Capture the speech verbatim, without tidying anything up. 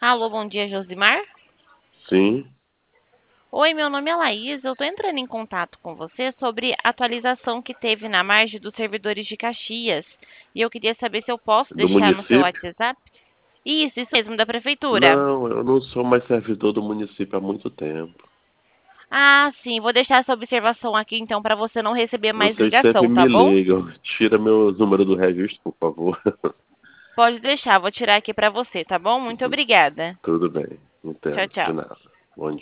Alô, bom dia, Josimar? Sim, Oi, meu nome é Laís. Eu estou entrando em contato com você sobre a atualização que teve na margem dos servidores de Caxias. E eu queria saber se eu posso do deixar no seu município? WhatsApp. Isso, isso mesmo, da prefeitura. Não, eu não sou mais servidor do município há muito tempo. Ah, sim, vou deixar essa observação aqui então para você não receber mais Vocês sempre ligação, tá me bom? ligam. Tira meu número do registro, por favor. Pode deixar, vou tirar aqui para você, tá bom? Muito obrigada. Tudo bem, Tchau, entendo. De tchau. nada. Bom dia.